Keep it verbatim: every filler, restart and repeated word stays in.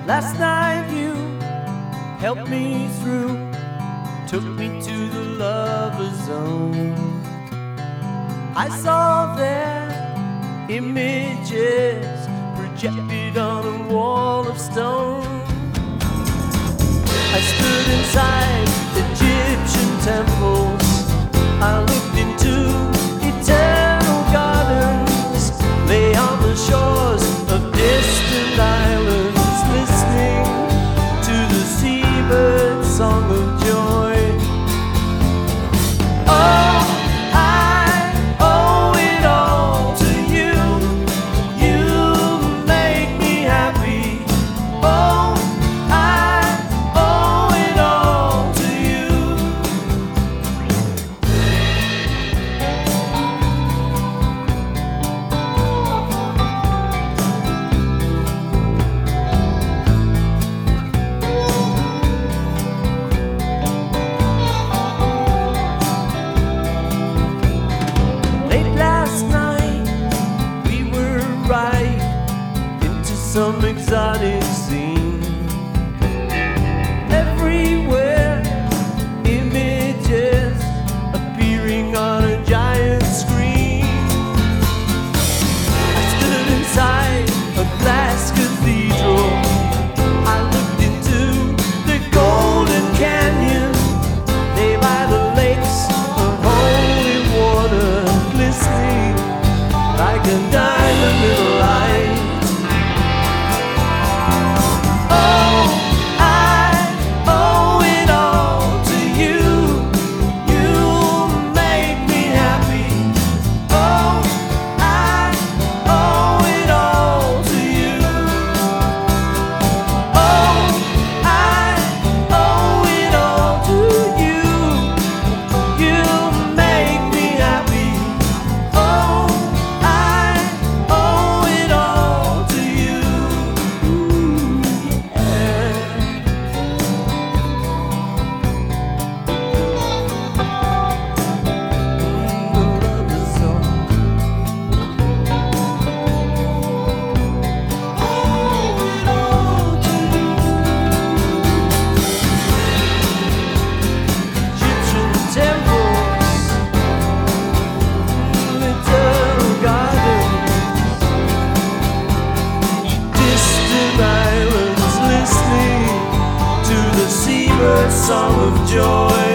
Last night you helped me through, took me to the lover zone. I saw their images projected on a wall of stone. I stood inside Egyptian temples, I looked into eternal gardens, lay on the shores of distant islands, listening to the seabird's song of joy. Oh, I owe it all to you. You make me happy. Oh, I owe it all to you. Late last night, we were right into some exotic scene. Everywhere, images appearing on a giant screen. I stood inside a glass cathedral, I looked into the golden canyon, lay by the lakes of holy water, glistening like a diamond in the light. Oh, I owe it all to you. You make me happy. Oh, I owe it all to you. Oh, I owe it all to you. You make me happy. Oh, I owe it all to you. Yeah. The love is all. Owe it all to you. Egyptian temples, eternal gardens, distant islands, listening to the seabird's song of joy.